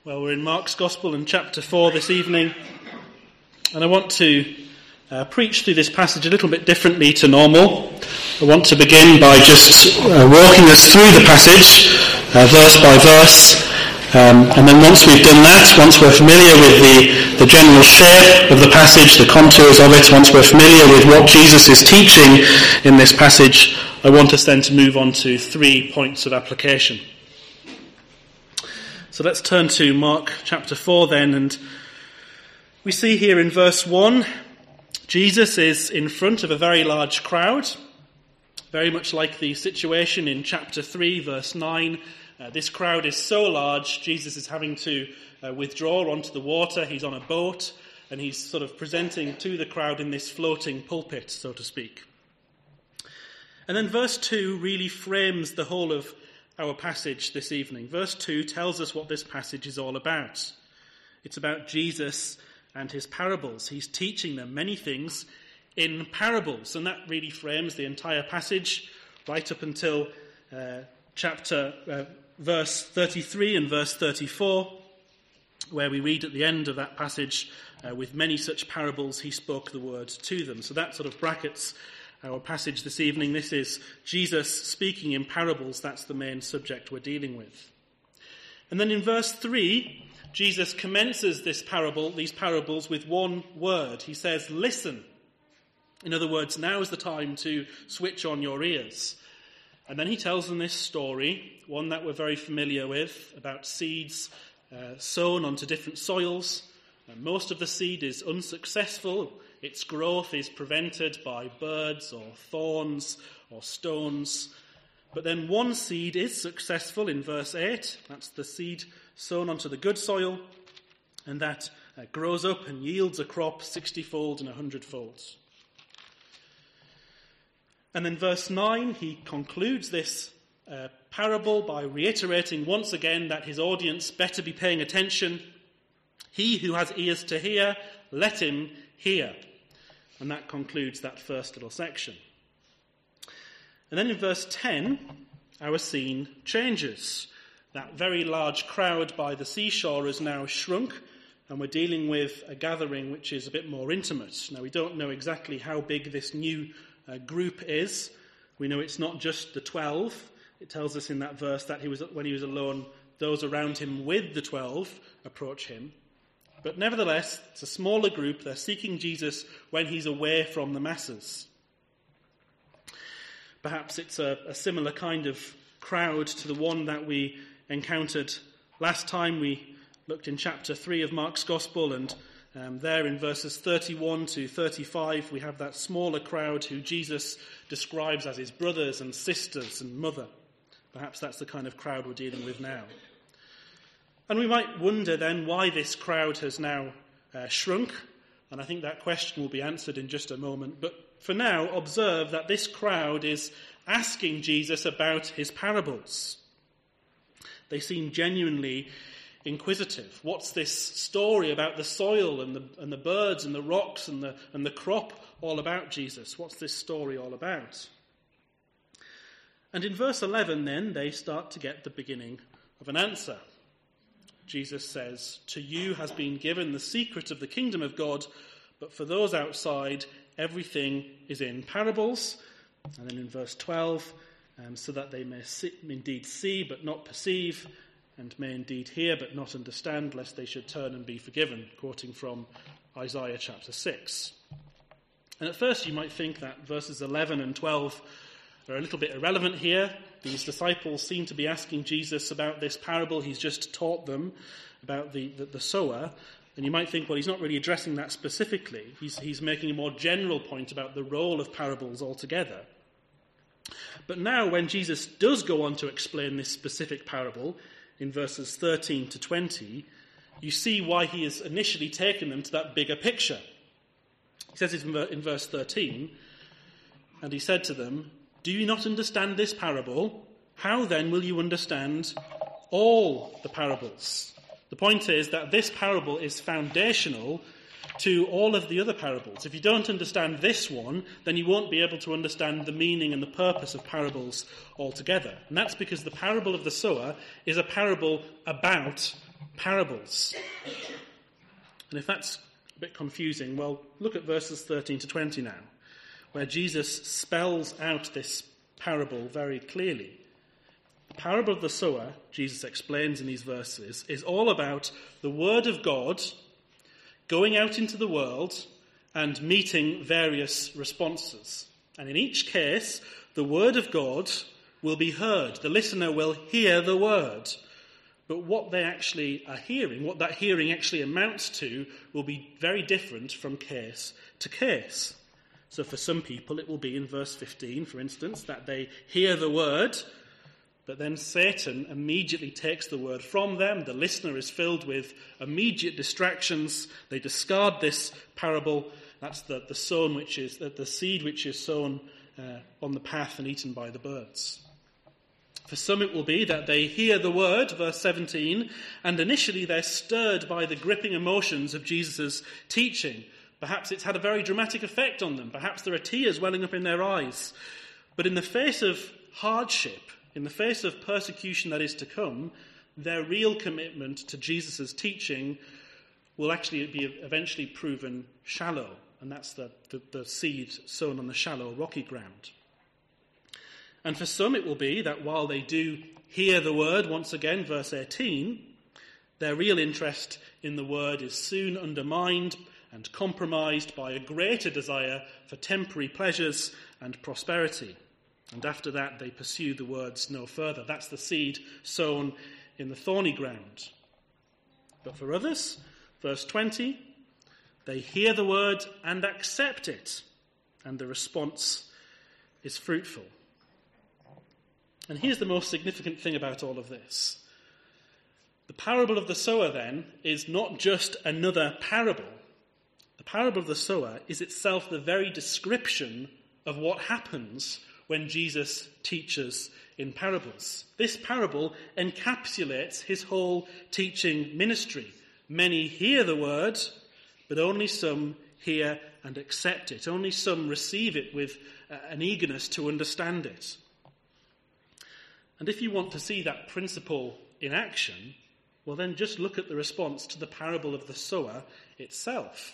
Well, we're in Mark's Gospel in chapter 4 this evening, and I want to preach through this passage a little bit differently to normal. I want to begin by just walking us through the passage, verse by verse, and then once we've done that, once we're familiar with the general shape of the passage, the contours of it, once we're familiar with what Jesus is teaching in this passage, I want us then to move on to 3 points of application. So let's turn to Mark chapter 4 then, and we see here in verse 1, Jesus is in front of a very large crowd, very much like the situation in chapter 3, verse 9. This crowd is so large, Jesus is having to withdraw onto the water. He's on a boat, and he's sort of presenting to the crowd in this floating pulpit, so to speak. And then verse 2 really frames the whole of our passage this evening. Verse 2 tells us what this passage is all about. It's about Jesus and his parables. He's teaching them many things in parables, and that really frames the entire passage right up until verse 33 and verse 34, where we read at the end of that passage, with many such parables he spoke the word to them. So that sort of brackets our passage this evening. This is Jesus speaking in parables. That's the main subject we're dealing with. And then in verse 3, Jesus commences these parables with one word. He says, listen. In other words, now is the time to switch on your ears. And then he tells them this story, one that we're very familiar with, about seeds sown onto different soils. And most of the seed is unsuccessful. Its growth is prevented by birds or thorns or stones. But then one seed is successful in verse 8. That's the seed sown onto the good soil. And that grows up and yields a crop 60-fold and 100-fold. And then verse 9, he concludes this parable by reiterating once again that his audience better be paying attention. He who has ears to hear, let him hear. And that concludes that first little section. And then in verse 10, our scene changes. That very large crowd by the seashore has now shrunk, and we're dealing with a gathering which is a bit more intimate. Now, we don't know exactly how big this new group is. We know it's not just the 12. It tells us in that verse that when he was alone, those around him with the 12 approach him. But nevertheless, it's a smaller group. They're seeking Jesus when he's away from the masses. Perhaps it's a similar kind of crowd to the one that we encountered last time we looked in chapter 3 of Mark's Gospel, and there in verses 31 to 35 we have that smaller crowd who Jesus describes as his brothers and sisters and mother. Perhaps that's the kind of crowd we're dealing with now. And we might wonder then why this crowd has now shrunk, and I think that question will be answered in just a moment. But for now, observe that this crowd is asking Jesus about his parables. They seem genuinely inquisitive. What's this story about the soil and the birds and the rocks and the crop all about, Jesus? What's this story all about? And in verse 11 then, they start to get the beginning of an answer. Jesus says, to you has been given the secret of the kingdom of God, but for those outside, everything is in parables. And then in verse 12, so that they may indeed see but not perceive, and may indeed hear but not understand, lest they should turn and be forgiven, quoting from Isaiah chapter 6. And at first you might think that verses 11 and 12 are a little bit irrelevant here. These disciples seem to be asking Jesus about this parable he's just taught them about the sower. And you might think, well, he's not really addressing that specifically. He's making a more general point about the role of parables altogether. But now when Jesus does go on to explain this specific parable in verses 13 to 20, you see why he has initially taken them to that bigger picture. He says it in verse 13, and he said to them, do you not understand this parable? How then will you understand all the parables? The point is that this parable is foundational to all of the other parables. If you don't understand this one, then you won't be able to understand the meaning and the purpose of parables altogether. And that's because the parable of the sower is a parable about parables. And if that's a bit confusing, well, look at verses 13 to 20 now, where Jesus spells out this parable very clearly. The parable of the sower, Jesus explains in these verses, is all about the word of God going out into the world and meeting various responses. And in each case, the word of God will be heard. The listener will hear the word. But what they actually are hearing, what that hearing actually amounts to, will be very different from case to case. So for some people, it will be in verse 15, for instance, that they hear the word, but then Satan immediately takes the word from them. The listener is filled with immediate distractions. They discard this parable. That's the seed which is sown on the path and eaten by the birds. For some it will be that they hear the word, verse 17, and initially they're stirred by the gripping emotions of Jesus' teaching. Perhaps it's had a very dramatic effect on them. Perhaps there are tears welling up in their eyes. But in the face of hardship, in the face of persecution that is to come, their real commitment to Jesus' teaching will actually be eventually proven shallow. And that's the seed sown on the shallow, rocky ground. And for some it will be that while they do hear the word, once again, verse 18, their real interest in the word is soon undermined and compromised by a greater desire for temporary pleasures and prosperity. And after that, they pursue the words no further. That's the seed sown in the thorny ground. But for others, verse 20, they hear the word and accept it, and the response is fruitful. And here's the most significant thing about all of this. The parable of the sower, then, is not just another parable. The parable of the sower is itself the very description of what happens when Jesus teaches in parables. This parable encapsulates his whole teaching ministry. Many hear the word, but only some hear and accept it. Only some receive it with an eagerness to understand it. And if you want to see that principle in action, well then just look at the response to the parable of the sower itself.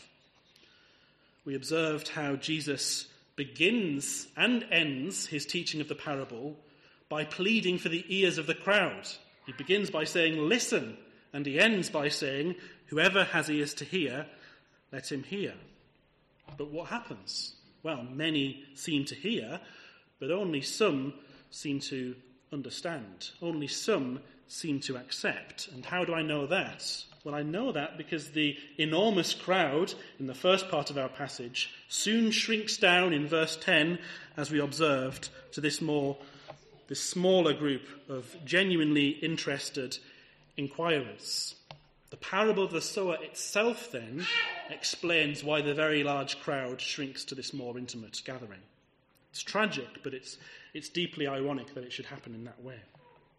We observed how Jesus begins and ends his teaching of the parable by pleading for the ears of the crowd. He begins by saying, "Listen," and he ends by saying, "Whoever has ears to hear, let him hear." But what happens? Well, many seem to hear, but only some seem to understand. Only some seem to accept. And how do I know that? Well, I know that because the enormous crowd in the first part of our passage soon shrinks down in verse 10, as we observed, to this smaller group of genuinely interested inquirers. The parable of the sower itself, then, explains why the very large crowd shrinks to this more intimate gathering. It's tragic, but it's deeply ironic that it should happen in that way.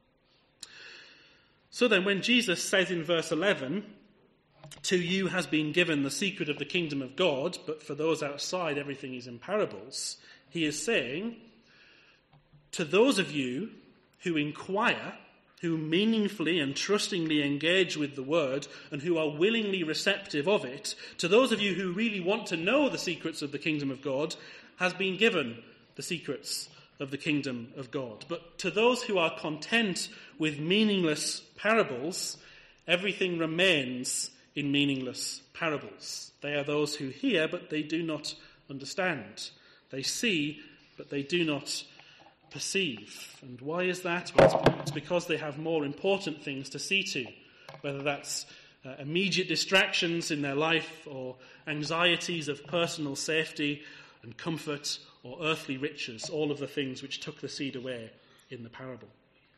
So then, when Jesus says in verse 11, "To you has been given the secret of the kingdom of God, but for those outside everything is in parables," he is saying, to those of you who inquire, who meaningfully and trustingly engage with the word, and who are willingly receptive of it, to those of you who really want to know the secrets of the kingdom of God, has been given the secrets of the kingdom of God. But to those who are content with meaningless parables, everything remains in meaningless parables. They are those who hear, but they do not understand. They see, but they do not perceive. And why is that? Well, it's because they have more important things to see to, whether that's immediate distractions in their life or anxieties of personal safety and comfort or earthly riches, all of the things which took the seed away in the parable.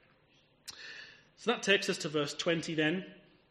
So that takes us to verse 20 then.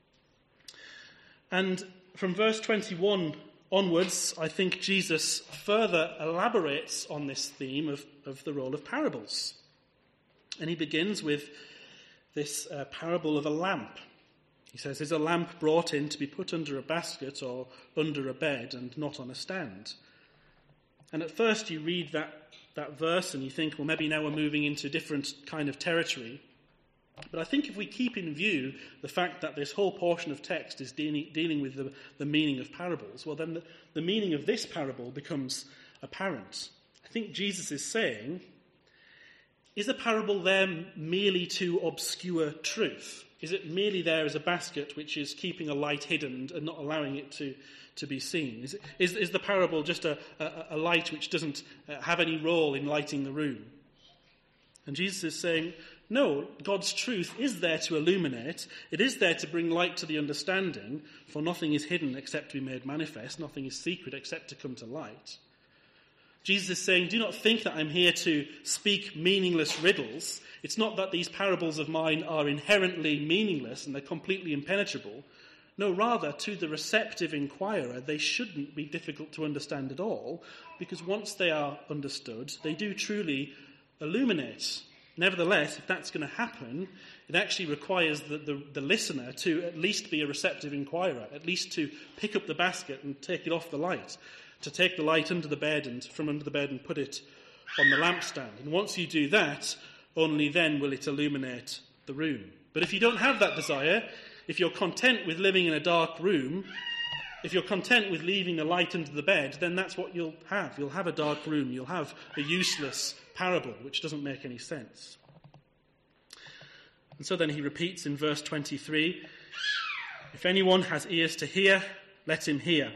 And from verse 21 onwards, I think Jesus further elaborates on this theme of the role of parables. And he begins with this parable of a lamp. He says, is a lamp brought in to be put under a basket or under a bed and not on a stand? And at first you read that verse and you think, well, maybe now we're moving into a different kind of territory. But I think if we keep in view the fact that this whole portion of text is dealing with the meaning of parables, well, then the meaning of this parable becomes apparent. I think Jesus is saying, is a parable there merely to obscure truth? Is it merely there as a basket which is keeping a light hidden and not allowing it to be seen? Is the parable just a light which doesn't have any role in lighting the room? And Jesus is saying, no, God's truth is there to illuminate. It is there to bring light to the understanding, for nothing is hidden except to be made manifest. Nothing is secret except to come to light. Jesus is saying, do not think that I'm here to speak meaningless riddles. It's not that these parables of mine are inherently meaningless and they're completely impenetrable. No, rather, to the receptive inquirer, they shouldn't be difficult to understand at all, because once they are understood, they do truly illuminate. Nevertheless, if that's going to happen, it actually requires the listener to at least be a receptive inquirer, at least to pick up the basket and take it off the light, to take the light under the bed and from under the bed and put it on the lampstand. And once you do that, only then will it illuminate the room. But if you don't have that desire, if you're content with living in a dark room, if you're content with leaving the light under the bed, then that's what you'll have. You'll have a dark room. You'll have a useless parable, which doesn't make any sense. And so then he repeats in verse 23, if anyone has ears to hear, let him hear.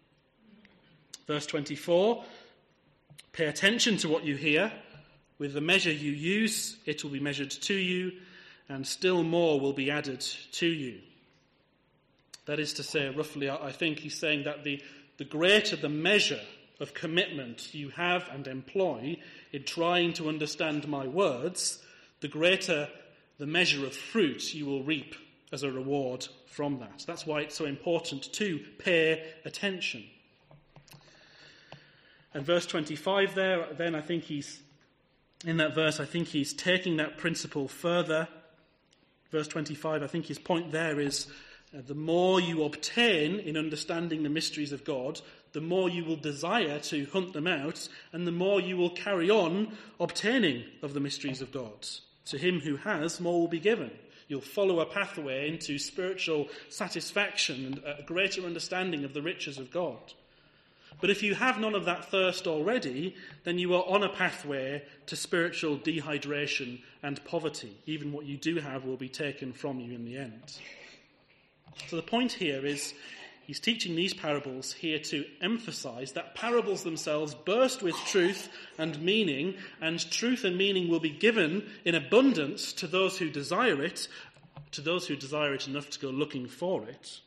Verse 24, pay attention to what you hear. With the measure you use, it will be measured to you, and still more will be added to you. That is to say, roughly, I think he's saying that the greater the measure of commitment you have and employ in trying to understand my words, the greater the measure of fruit you will reap as a reward from that. That's why it's so important to pay attention. And verse 25 there, then I think he's taking that principle further. Verse 25, I think his point there is the more you obtain in understanding the mysteries of God, the more you will desire to hunt them out, and the more you will carry on obtaining of the mysteries of God. To him who has, more will be given. You'll follow a pathway into spiritual satisfaction and a greater understanding of the riches of God. But if you have none of that thirst already, then you are on a pathway to spiritual dehydration and poverty. Even what you do have will be taken from you in the end. So the point here is, he's teaching these parables here to emphasize that parables themselves burst with truth and meaning, and truth and meaning will be given in abundance to those who desire it enough to go looking for it.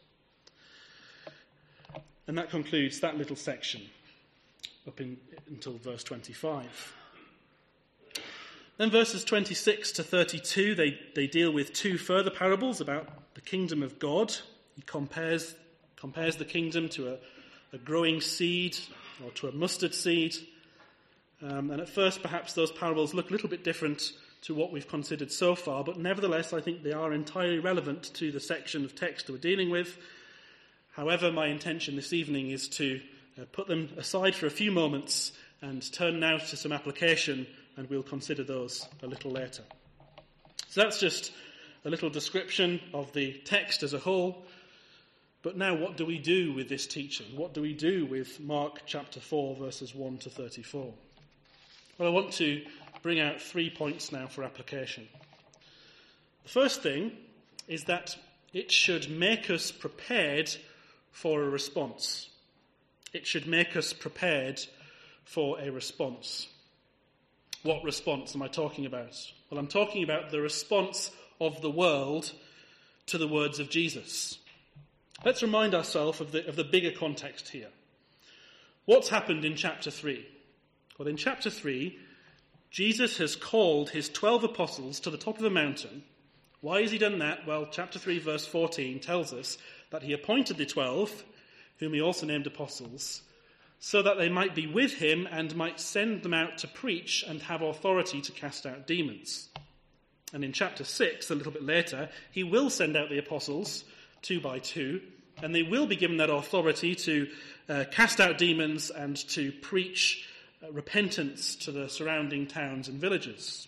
And that concludes that little section up until verse 25. Then verses 26 to 32, they deal with two further parables about the kingdom of God. He compares the kingdom to a growing seed or to a mustard seed. And at first, perhaps those parables look a little bit different to what we've considered so far, but nevertheless, I think they are entirely relevant to the section of text we're dealing with. However, my intention this evening is to put them aside for a few moments and turn now to some application, and we'll consider those a little later. So that's just a little description of the text as a whole. But now what do we do with this teaching? What do we do with Mark chapter 4, verses 1 to 34? Well, I want to bring out 3 points now for application. The first thing is that it should make us prepared for a response. It should make us prepared for a response. What response am I talking about? Well, I'm talking about the response of the world to the words of Jesus. Let's remind ourselves of the bigger context here. What's happened in chapter 3? Well, in chapter 3, Jesus has called his 12 apostles to the top of a mountain. Why has he done that? Well, chapter 3, verse 14 tells us that he appointed the 12, whom he also named apostles, so that they might be with him and might send them out to preach and have authority to cast out demons. And in chapter 6, a little bit later, he will send out the apostles 2 by 2, and they will be given that authority to cast out demons and to preach repentance to the surrounding towns and villages.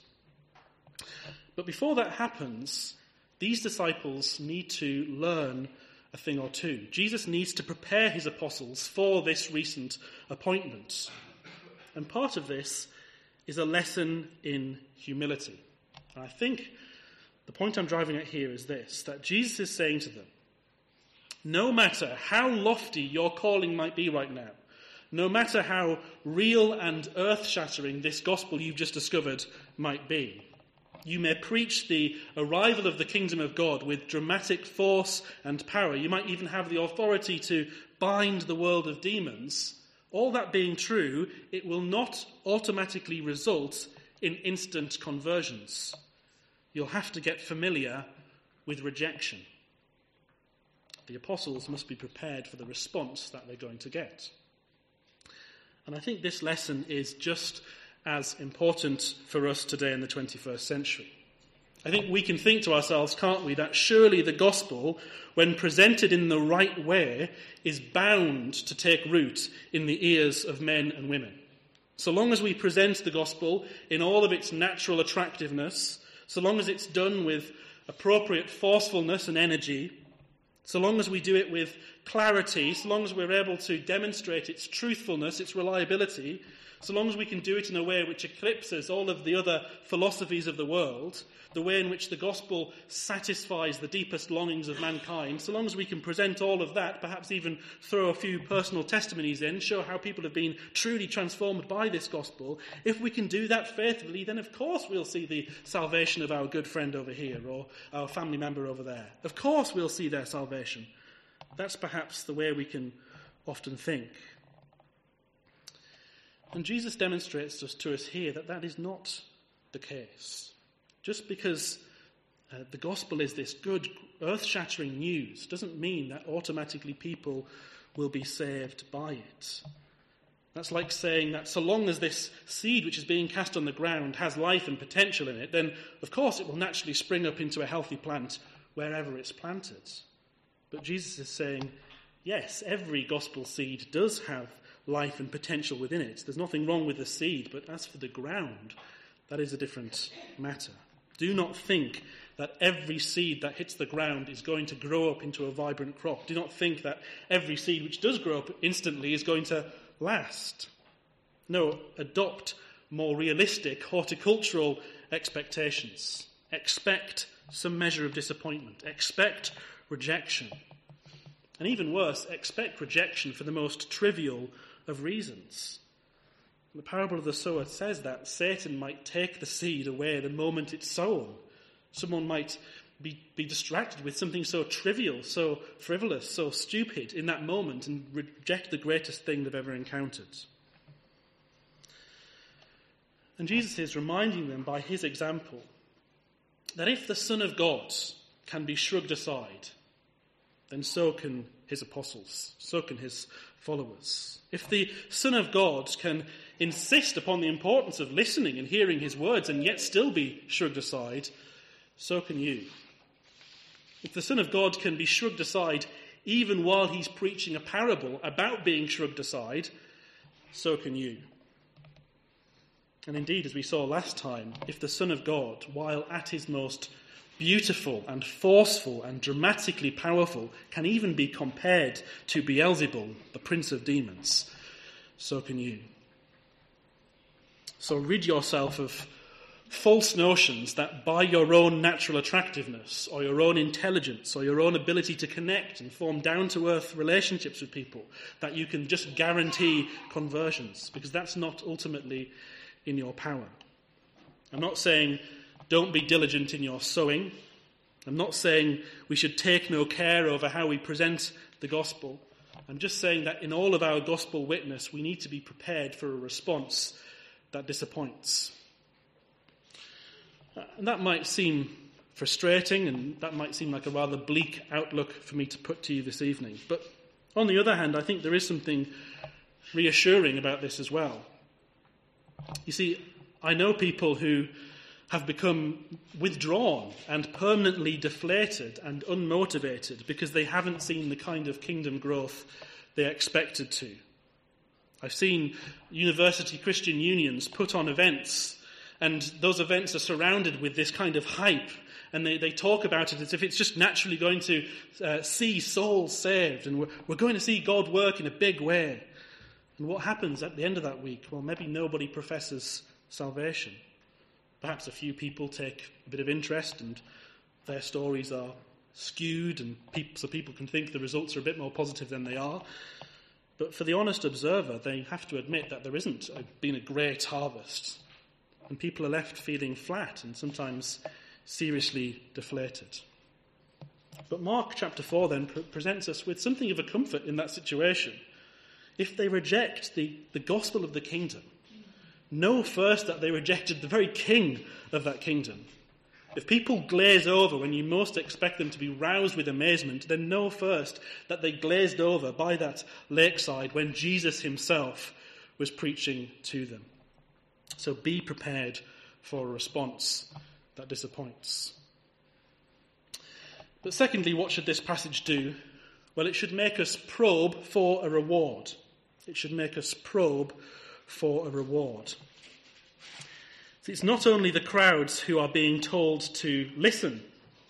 But before that happens, these disciples need to learn a thing or two. Jesus needs to prepare his apostles for this recent appointment. And part of this is a lesson in humility. And I think the point I'm driving at here is this, that Jesus is saying to them, no matter how lofty your calling might be right now, no matter how real and earth-shattering this gospel you've just discovered might be, you may preach the arrival of the kingdom of God with dramatic force and power. You might even have the authority to bind the world of demons. All that being true, it will not automatically result in instant conversions. You'll have to get familiar with rejection. The apostles must be prepared for the response that they're going to get. And I think this lesson is just as important for us today in the 21st century. I think we can think to ourselves, can't we, that surely the gospel, when presented in the right way, is bound to take root in the ears of men and women. So long as we present the gospel in all of its natural attractiveness, so long as it's done with appropriate forcefulness and energy, so long as we do it with clarity, so long as we're able to demonstrate its truthfulness, its reliability, so long as we can do it in a way which eclipses all of the other philosophies of the world, the way in which the gospel satisfies the deepest longings of mankind, so long as we can present all of that, perhaps even throw a few personal testimonies in, show how people have been truly transformed by this gospel, if we can do that faithfully, then of course we'll see the salvation of our good friend over here or our family member over there. Of course we'll see their salvation. That's perhaps the way we can often think. And Jesus demonstrates to us here that that is not the case. Just because the gospel is this good, earth-shattering news doesn't mean that automatically people will be saved by it. That's like saying that so long as this seed which is being cast on the ground has life and potential in it, then of course it will naturally spring up into a healthy plant wherever it's planted. But Jesus is saying, yes, every gospel seed does have life and potential within it. There's nothing wrong with the seed, but as for the ground, that is a different matter. Do not think that every seed that hits the ground is going to grow up into a vibrant crop. Do not think that every seed which does grow up instantly is going to last. No, adopt more realistic horticultural expectations. Expect some measure of disappointment. Expect rejection. And even worse, expect rejection for the most trivial of reasons. The parable of the sower says that Satan might take the seed away the moment it's sown. Someone might be distracted with something so trivial, so frivolous, so stupid in that moment and reject the greatest thing they've ever encountered. And Jesus is reminding them by his example that if the Son of God can be shrugged aside, then so can his apostles, so can his followers. If the Son of God can insist upon the importance of listening and hearing his words and yet still be shrugged aside, so can you. If the Son of God can be shrugged aside even while he's preaching a parable about being shrugged aside, so can you. And indeed, as we saw last time, if the Son of God, while at his most beautiful and forceful and dramatically powerful, can even be compared to Beelzebul, the prince of demons, so can you. So rid yourself of false notions that by your own natural attractiveness or your own intelligence or your own ability to connect and form down-to-earth relationships with people, that you can just guarantee conversions, because that's not ultimately in your power. I'm not saying don't be diligent in your sowing. I'm not saying we should take no care over how we present the gospel. I'm just saying that in all of our gospel witness, we need to be prepared for a response that disappoints. And that might seem frustrating, and that might seem like a rather bleak outlook for me to put to you this evening. But on the other hand, I think there is something reassuring about this as well. You see, I know people who have become withdrawn and permanently deflated and unmotivated because they haven't seen the kind of kingdom growth they expected to. I've seen university Christian unions put on events, and those events are surrounded with this kind of hype, and they talk about it as if it's just naturally going to see souls saved, and we're going to see God work in a big way. And what happens at the end of that week? Well, maybe nobody professes salvation. Perhaps a few people take a bit of interest and their stories are skewed and so people can think the results are a bit more positive than they are. But for the honest observer, they have to admit that there isn't been a great harvest. And people are left feeling flat and sometimes seriously deflated. But Mark chapter 4 then presents us with something of a comfort in that situation. If they reject the gospel of the kingdom, know first that they rejected the very king of that kingdom. If people glaze over when you most expect them to be roused with amazement, then know first that they glazed over by that lakeside when Jesus himself was preaching to them. So be prepared for a response that disappoints. But secondly, what should this passage do? Well, it should make us probe for a reward. It should make us probe for a reward. It's not only the crowds who are being told to listen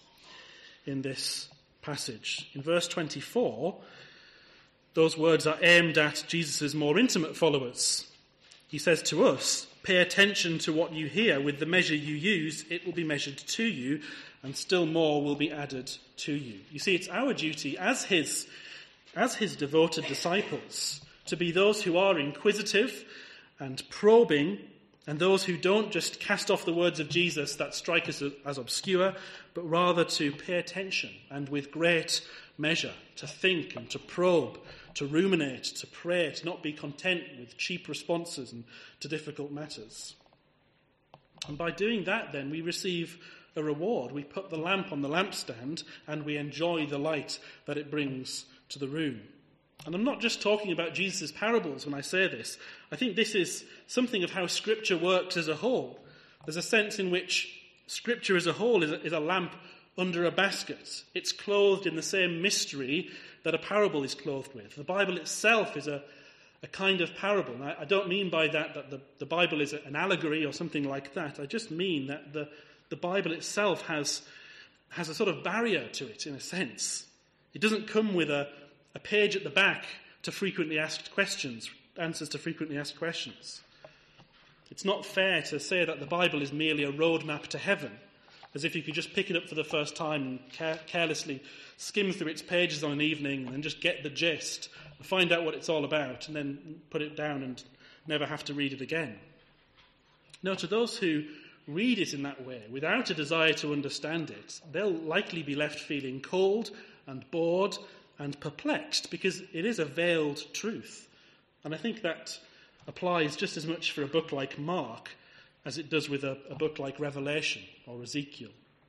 in this passage. In verse 24, those words are aimed at Jesus' more intimate followers. He says to us, pay attention to what you hear. With the measure you use, it will be measured to you, and still more will be added to you. You see, it's our duty as his devoted disciples to be those who are inquisitive and probing, and those who don't just cast off the words of Jesus that strike us as obscure, but rather to pay attention and with great measure, to think and to probe, to ruminate, to pray, to not be content with cheap responses and to difficult matters. And by doing that, then, we receive a reward. We put the lamp on the lampstand and we enjoy the light that it brings to the room. And I'm not just talking about Jesus' parables when I say this. I think this is something of how Scripture works as a whole. There's a sense in which Scripture as a whole is a lamp under a basket. It's clothed in the same mystery that a parable is clothed with. The Bible itself is a kind of parable. And I don't mean by that the Bible is an allegory or something like that. I just mean that the Bible itself has a sort of barrier to it, in a sense. It doesn't come with a page at the back to frequently asked questions, answers to frequently asked questions. It's not fair to say that the Bible is merely a roadmap to heaven, as if you could just pick it up for the first time and carelessly skim through its pages on an evening and then just get the gist, and find out what it's all about, and then put it down and never have to read it again. No, to those who read it in that way, without a desire to understand it, they'll likely be left feeling cold and bored and perplexed, because it is a veiled truth. And I think that applies just as much for a book like Mark as it does with a book like Revelation or Ezekiel.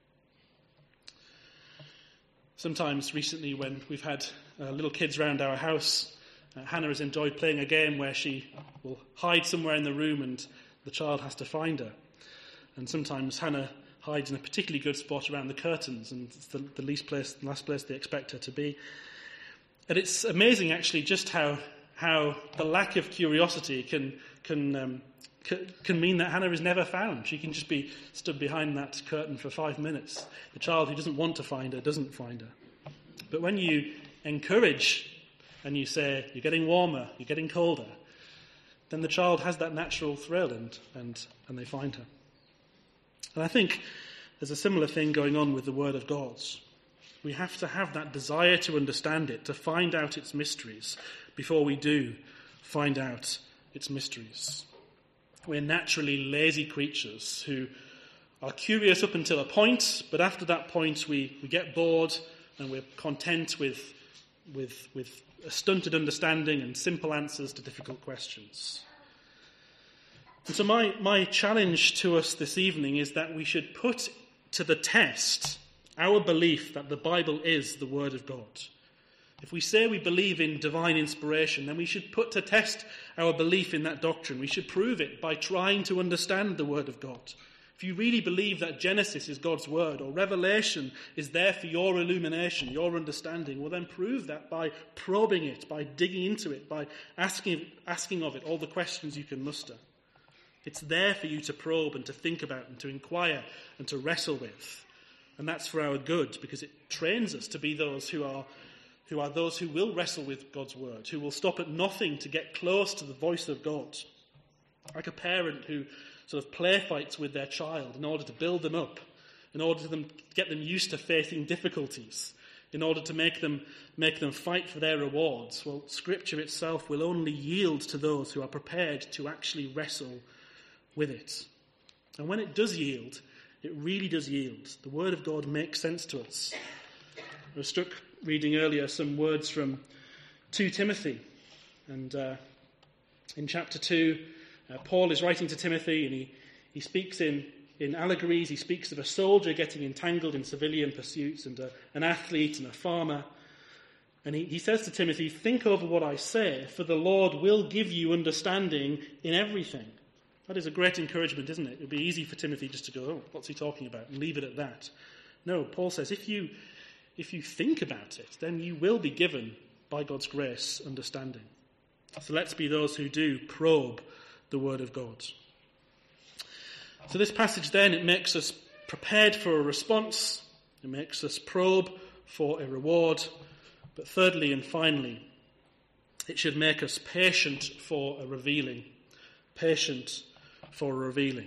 Sometimes recently when we've had little kids around our house, Hannah has enjoyed playing a game where she will hide somewhere in the room and the child has to find her. And sometimes Hannah hides in a particularly good spot around the curtains, and it's the last place they expect her to be. And it's amazing, actually, just how the lack of curiosity can mean that Hannah is never found. She can just be stood behind that curtain for 5 minutes. The child who doesn't want to find her doesn't find her. But when you encourage and you say, you're getting warmer, you're getting colder, then the child has that natural thrill and they find her. And I think there's a similar thing going on with the Word of God. We have to have that desire to understand it, to find out its mysteries, before we do find out its mysteries. We're naturally lazy creatures who are curious up until a point, but after that point we get bored and we're content with a stunted understanding and simple answers to difficult questions. And so my challenge to us this evening is that we should put to the test our belief that the Bible is the Word of God. If we say we believe in divine inspiration, then we should put to test our belief in that doctrine. We should prove it by trying to understand the Word of God. If you really believe that Genesis is God's word, or Revelation is there for your illumination, your understanding, well then prove that by probing it, by digging into it, by asking of it all the questions you can muster. It's there for you to probe and to think about and to inquire and to wrestle with. And that's for our good, because it trains us to be those who are those who will wrestle with God's word, who will stop at nothing to get close to the voice of God. Like a parent who sort of play fights with their child in order to build them up, in order to get them used to facing difficulties, in order to make them fight for their rewards. Well, Scripture itself will only yield to those who are prepared to actually wrestle with it. And when it does yield, it really does yield. The Word of God makes sense to us. I was struck reading earlier some words from 2 Timothy. And in chapter 2, Paul is writing to Timothy, and he speaks in allegories. He speaks of a soldier getting entangled in civilian pursuits, and an athlete and a farmer. And he says to Timothy, "Think over what I say, for the Lord will give you understanding in everything." That is a great encouragement, isn't it? It would be easy for Timothy just to go, "Oh, what's he talking about?" and leave it at that. No, Paul says, if you think about it, then you will be given, by God's grace, understanding. So let's be those who do probe the Word of God. So this passage then, it makes us prepared for a response. It makes us probe for a reward. But thirdly and finally, it should make us patient for a revealing. Patient for a revealing.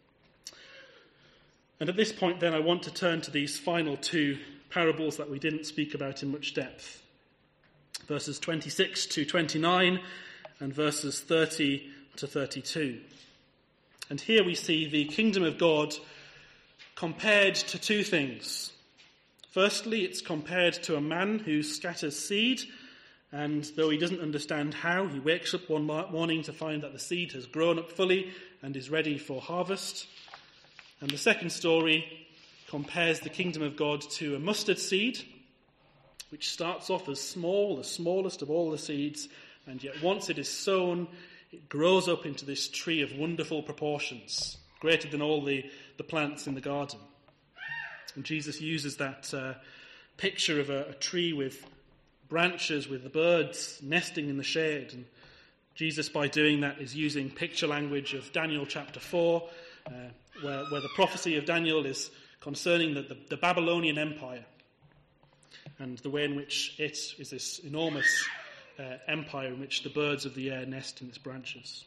And at this point then, I want to turn to these final two parables that we didn't speak about in much depth. Verses 26 to 29 and verses 30 to 32. And here we see the kingdom of God compared to two things. Firstly, it's compared to a man who scatters seed, and though he doesn't understand how, he wakes up one morning to find that the seed has grown up fully and is ready for harvest. And the second story compares the kingdom of God to a mustard seed, which starts off as small, the smallest of all the seeds, and yet once it is sown, it grows up into this tree of wonderful proportions, greater than all the plants in the garden. And Jesus uses that picture of a tree with branches, with the birds nesting in the shade. And Jesus, by doing that, is using picture language of Daniel chapter 4, where the prophecy of Daniel is concerning the Babylonian Empire and the way in which it is this enormous empire in which the birds of the air nest in its branches.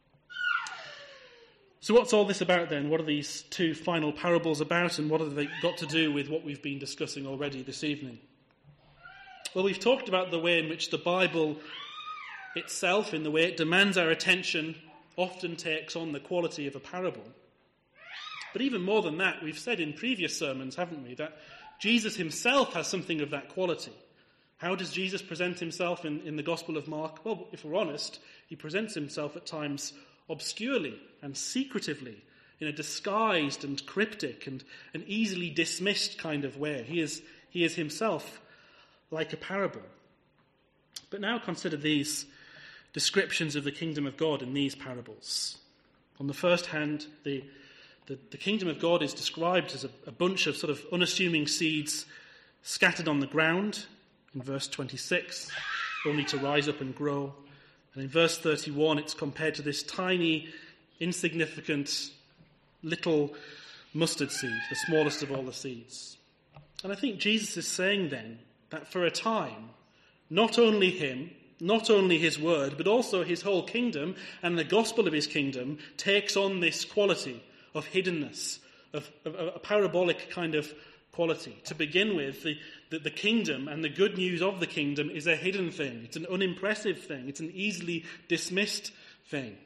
So what's all this about then? What are these two final parables about, and what have they got to do with what we've been discussing already this evening? Well, we've talked about the way in which the Bible itself, in the way it demands our attention, often takes on the quality of a parable. But even more than that, we've said in previous sermons, haven't we, that Jesus himself has something of that quality. How does Jesus present himself in the Gospel of Mark? Well, if we're honest, he presents himself at times obscurely and secretively, in a disguised and cryptic and an easily dismissed kind of way. He is himself like a parable. But now consider these descriptions of the kingdom of God in these parables. On the first hand, the kingdom of God is described as a bunch of sort of unassuming seeds scattered on the ground. In verse 26, only to rise up and grow. And in verse 31, it's compared to this tiny, insignificant, little mustard seed, the smallest of all the seeds. And I think Jesus is saying then that for a time, not only him, not only his word, but also his whole kingdom and the gospel of his kingdom takes on this quality of hiddenness, of a parabolic kind of quality. To begin with, the kingdom and the good news of the kingdom is a hidden thing. It's an unimpressive thing. It's an easily dismissed thing.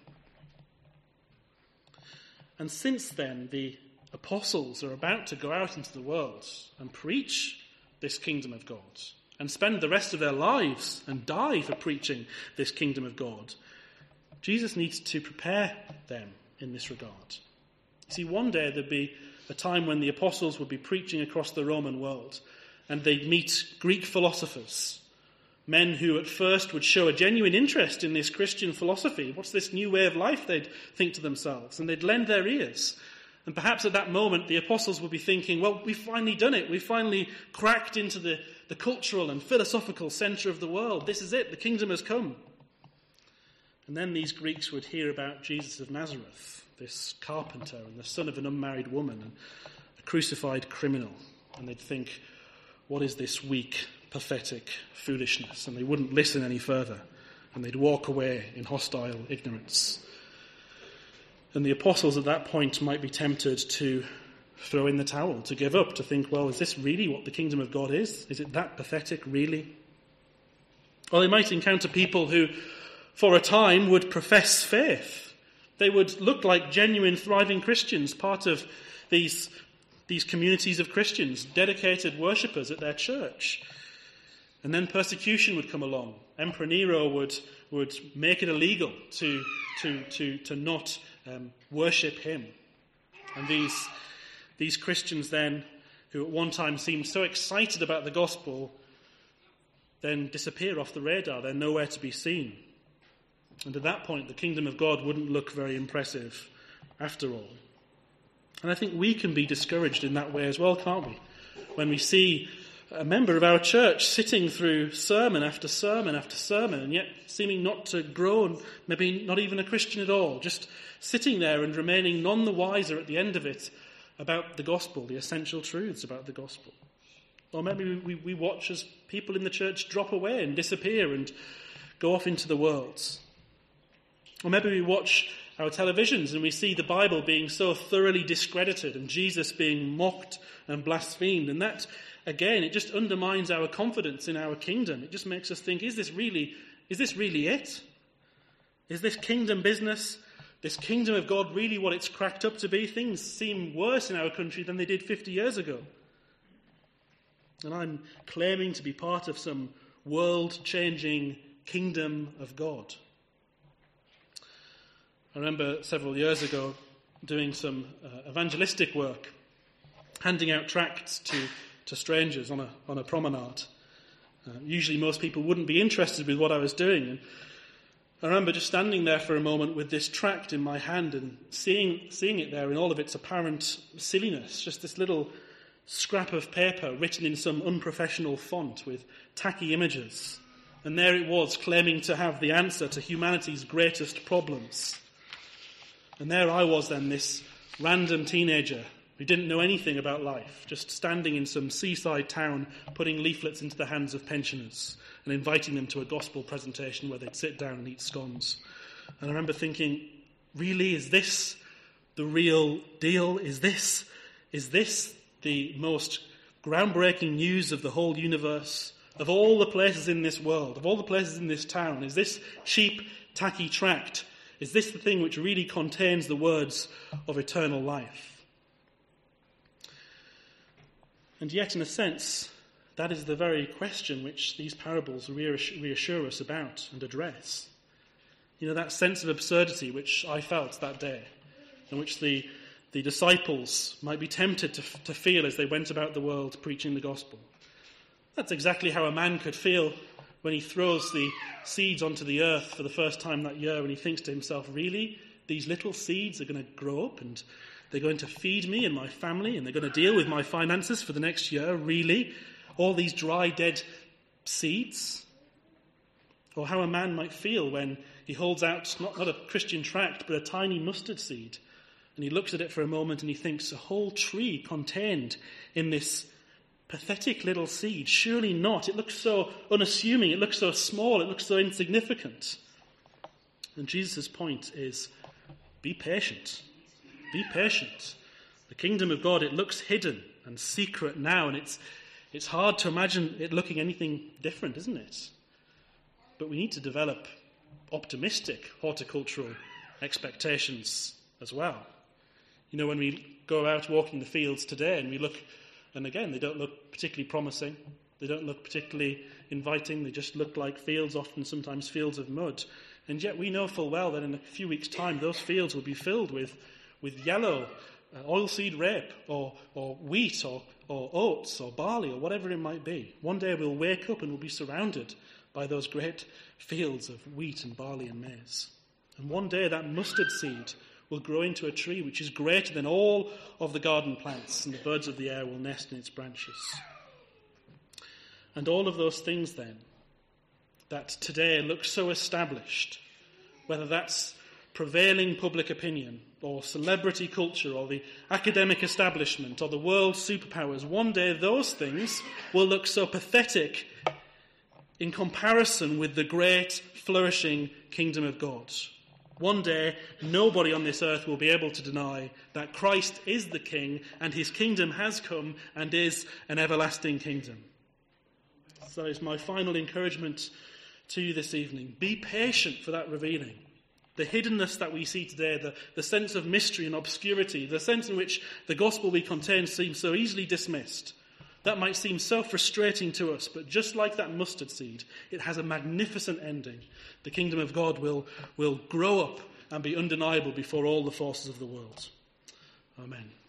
And since then, the apostles are about to go out into the world and preach this kingdom of God and spend the rest of their lives and die for preaching this kingdom of God. Jesus needs to prepare them in this regard. See, one day there'd be a time when the apostles would be preaching across the Roman world, and they'd meet Greek philosophers, men who at first would show a genuine interest in this Christian philosophy. What's this new way of life, they'd think to themselves, and they'd lend their ears. And perhaps at that moment the apostles would be thinking, well, we've finally done it. We've finally cracked into the cultural and philosophical centre of the world. This is it. The kingdom has come. And then these Greeks would hear about Jesus of Nazareth, this carpenter and the son of an unmarried woman and a crucified criminal. And they'd think, what is this weak, pathetic foolishness? And they wouldn't listen any further. And they'd walk away in hostile ignorance. And the apostles at that point might be tempted to throw in the towel, to give up, to think, well, is this really what the kingdom of God is? Is it that pathetic, really? Or they might encounter people who, for a time, would profess faith. They would look like genuine, thriving Christians, part of these communities of Christians, dedicated worshippers at their church. And then persecution would come along. Emperor Nero would make it illegal to not worship him. And these Christians then, who at one time seemed so excited about the gospel, then disappear off the radar. They're nowhere to be seen. And at that point, the kingdom of God wouldn't look very impressive after all. And I think we can be discouraged in that way as well, can't we? When we see a member of our church sitting through sermon after sermon after sermon, and yet seeming not to grow, and maybe not even a Christian at all, just sitting there and remaining none the wiser at the end of it about the gospel, the essential truths about the gospel. Or maybe we watch as people in the church drop away and disappear and go off into the world. Or maybe we watch our televisions and we see the Bible being so thoroughly discredited and Jesus being mocked and blasphemed. And that, again, it just undermines our confidence in our kingdom. It just makes us think, is this really it? Is this kingdom business, this kingdom of God, really what it's cracked up to be? Things seem worse in our country than they did 50 years ago. And I'm claiming to be part of some world-changing kingdom of God. I remember several years ago doing some evangelistic work, handing out tracts to strangers on a promenade. Usually most people wouldn't be interested with what I was doing. And I remember just standing there for a moment with this tract in my hand and seeing it there in all of its apparent silliness, just this little scrap of paper written in some unprofessional font with tacky images. And there it was, claiming to have the answer to humanity's greatest problems. And there I was then, this random teenager who didn't know anything about life, just standing in some seaside town, putting leaflets into the hands of pensioners and inviting them to a gospel presentation where they'd sit down and eat scones. And I remember thinking, really, is this the real deal? Is this the most groundbreaking news of the whole universe? Of all the places in this world, of all the places in this town, is this cheap, tacky tract, is this the thing which really contains the words of eternal life? And yet, in a sense, that is the very question which these parables reassure us about and address. You know, that sense of absurdity which I felt that day, and which the disciples might be tempted to feel as they went about the world preaching the gospel. That's exactly how a man could feel when he throws the seeds onto the earth for the first time that year, and he thinks to himself, really, these little seeds are going to grow up and they're going to feed me and my family and they're going to deal with my finances for the next year, really? All these dry, dead seeds? Or how a man might feel when he holds out not a Christian tract, but a tiny mustard seed, and he looks at it for a moment and he thinks, a whole tree contained in this pathetic little seed? Surely not. It looks so unassuming, it looks so small, it looks so insignificant. And Jesus' point is, be patient. Be patient. The kingdom of God, it looks hidden and secret now, and it's hard to imagine it looking anything different, isn't it? But we need to develop optimistic horticultural expectations as well. You know, when we go out walking the fields today and we look, and again, they don't look particularly promising. They don't look particularly inviting. They just look like fields, often sometimes fields of mud. And yet we know full well that in a few weeks' time, those fields will be filled with yellow oilseed rape or wheat or oats or barley or whatever it might be. One day we'll wake up and we'll be surrounded by those great fields of wheat and barley and maize. And one day that mustard seed will grow into a tree which is greater than all of the garden plants, and the birds of the air will nest in its branches. And all of those things then that today look so established, whether that's prevailing public opinion or celebrity culture or the academic establishment or the world's superpowers, one day those things will look so pathetic in comparison with the great, flourishing kingdom of God. One day, nobody on this earth will be able to deny that Christ is the King and his kingdom has come and is an everlasting kingdom. So it's my final encouragement to you this evening. Be patient for that revealing. The hiddenness that we see today, the sense of mystery and obscurity, the sense in which the gospel we contain seems so easily dismissed, that might seem so frustrating to us, but just like that mustard seed, it has a magnificent ending. The kingdom of God will grow up and be undeniable before all the forces of the world. Amen.